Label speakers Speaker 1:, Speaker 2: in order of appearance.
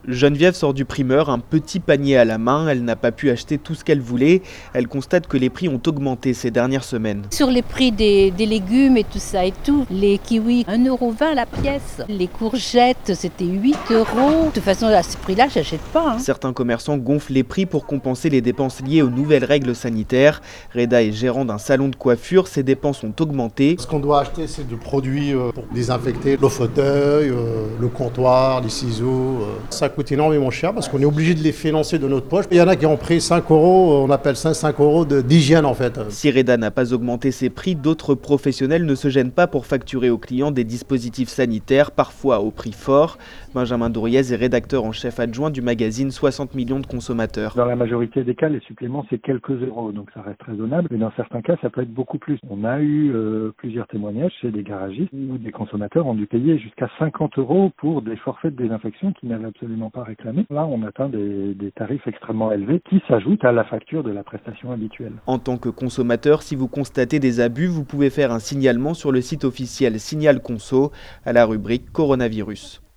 Speaker 1: Geneviève sort du primeur, un petit panier à la main. Elle n'a pas pu acheter tout ce qu'elle voulait. Elle constate que les prix ont augmenté ces dernières semaines.
Speaker 2: Sur les prix des légumes et tout ça et tout, les kiwis, 1,20 € la pièce. Les courgettes, c'était 8 €. De toute façon, à ce prix-là, j'achète pas.
Speaker 1: Certains commerçants gonflent les prix pour compenser les dépenses liées aux nouvelles règles sanitaires. Reda est gérant d'un salon de coiffure. Ses dépenses ont augmenté.
Speaker 3: Ce qu'on doit acheter, c'est des produits pour désinfecter le fauteuil, le comptoir, les ciseaux. Ça coûte énormément cher parce qu'on est obligé de les financer de notre poche. Il y en a qui ont pris 5 €, on appelle ça 5 € d'hygiène en fait.
Speaker 1: Si Reda n'a pas augmenté ses prix, d'autres professionnels ne se gênent pas pour facturer aux clients des dispositifs sanitaires, parfois au prix fort. Benjamin Douriez est rédacteur en chef adjoint du magazine 60 millions de consommateurs.
Speaker 4: Dans la majorité des cas, les suppléments, c'est quelques euros, donc ça reste raisonnable. Mais dans certains cas, ça peut être beaucoup plus. On a eu plusieurs témoignages chez des garagistes où des consommateurs ont dû payer jusqu'à 50 € pour des forfaits de désinfection qu'ils n'avaient absolument pas réclamés. Là, on atteint des tarifs extrêmement élevés qui s'ajoutent à la facture de la prestation habituelle.
Speaker 1: En tant que consommateur, si vous constatez des abus, vous pouvez faire un signalement sur le site officiel Signal Conso à la rubrique Coronavirus.